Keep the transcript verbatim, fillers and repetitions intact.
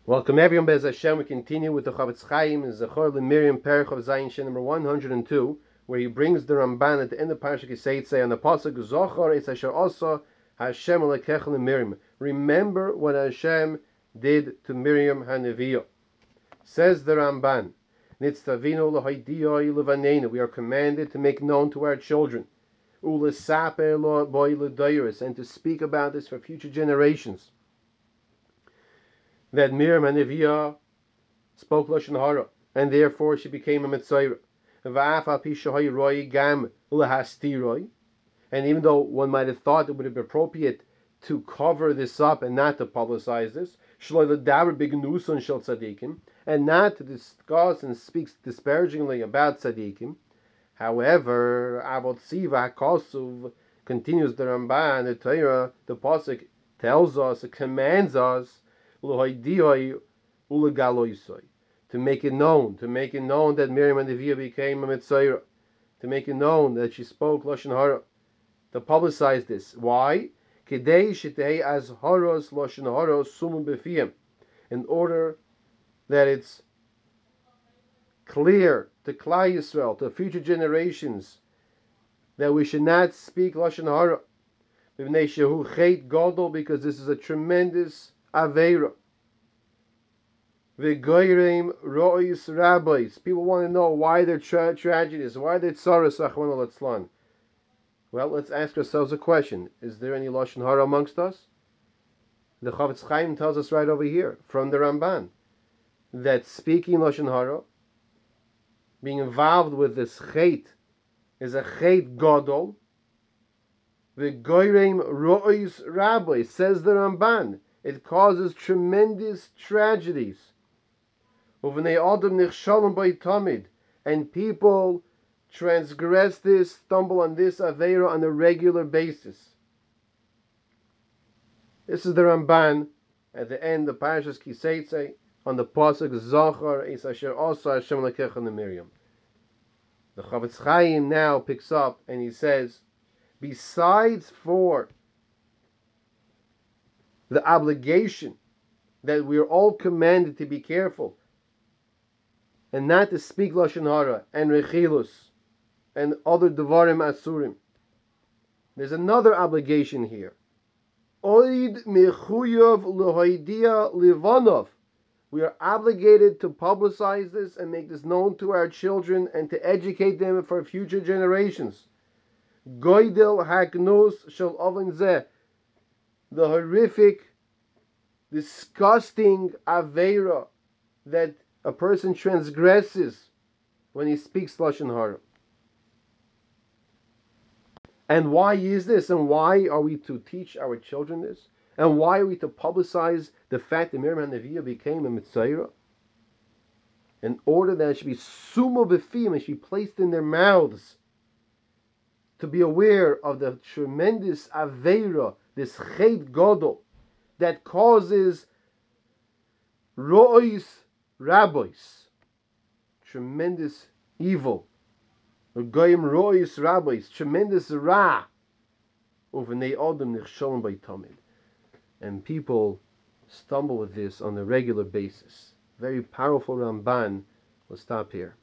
Welcome everyone, Bez Hashem. We continue with the Chavetz Chaim and Zechor Miriam Perich of Zayin Shin number one hundred two, where he brings the Ramban at the end of Parashat Kiseitze on the pasuk Zochor es asher asa Hashem Elokecha Miriam. Remember what Hashem did to Miriam Haneviyah. Says the Ramban, Nitztavinu l'hoidiyoi levanenu. We are commanded to make known to our children, ulesaper lo boy l'doyris, and to speak about this for future generations, that Miriam Haneviyah spoke Lashon Hara, and therefore she became a Mitzayra. And even though one might have thought it would have been appropriate to cover this up and not to publicize this, and not to discuss and speak disparagingly about tzaddikim. However, Avot Siva Kosuv, continues the Ramban, the Torah, the pasuk tells us, it commands us, to make it known, to make it known that Miriam Haneviyah became a Mitzayra, to make it known that she spoke Lashon Hara, to publicize this. Why? Kedei shetei as haros Lashon Hara sumu b'fiyim, in order that it's clear to Klal Yisrael, to future generations, that we should not speak Lashon Hara, b'nei shehu chet gadol, because this is a tremendous aveira. V'goyreim ro'is rabbis. People want to know why they're tra- tragedies, why they're tsaras, achwana letzlan. Well, let's ask ourselves a question. Is there any Lashon Hara amongst us? The Chavetz Chaim tells us right over here, from the Ramban, that speaking Lashon Hara, being involved with this chet, is a chet gadol. V'goyreim ro'is rabbis, says the Ramban. It causes tremendous tragedies. And people transgress this, stumble on this aveira on a regular basis. This is the Ramban at the end of Parashas Kiseitze on the pasuk Zachar es asher asa Hashem Elokecha Miriam. The Chavetz Chaim now picks up and he says, besides for the obligation that we are all commanded to be careful and not to speak Lashon Hara and Rechilus and other Devarim Asurim, there's another obligation here. Oid mechuyav lehoidia livanov. We are obligated to publicize this and make this known to our children and to educate them for future generations. Goydel haknos shel oven zeh. The horrific, disgusting aveira that a person transgresses when he speaks Lashon Hara. And why is this? And why are we to teach our children this? And why are we to publicize the fact that Miriam Haneviyah became a Mitzayra? In order that it should be sumo b'fiyim, it should be placed in their mouths, to be aware of the tremendous aveira, this chet gadol, that causes ro'is rabbis, tremendous evil, goyim ro'is rabbis, tremendous ra, uvnei adam nichshalom by tamid, and people stumble with this on a regular basis. Very powerful Ramban. We'll stop here.